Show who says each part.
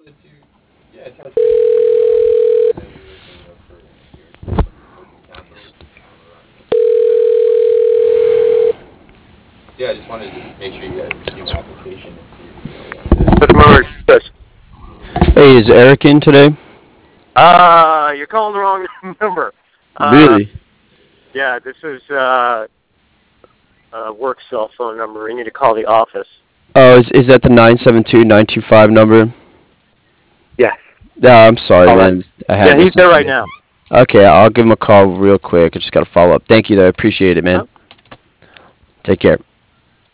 Speaker 1: Customer service.
Speaker 2: Hey, is Eric in today?
Speaker 1: You're calling the wrong number. Uh,
Speaker 2: Really?
Speaker 1: yeah, this is work cell phone number. You need to call the office.
Speaker 2: Oh, is that the 972-925 number?
Speaker 1: Yes.
Speaker 2: I'm sorry,
Speaker 1: Call that.
Speaker 2: man. I
Speaker 1: Yeah,
Speaker 2: had
Speaker 1: he's
Speaker 2: this
Speaker 1: there right
Speaker 2: information.
Speaker 1: now.
Speaker 2: Okay, I'll give him a call real quick. I just got to follow up. Thank you, though. I appreciate it, man.
Speaker 1: Huh?
Speaker 2: Take care.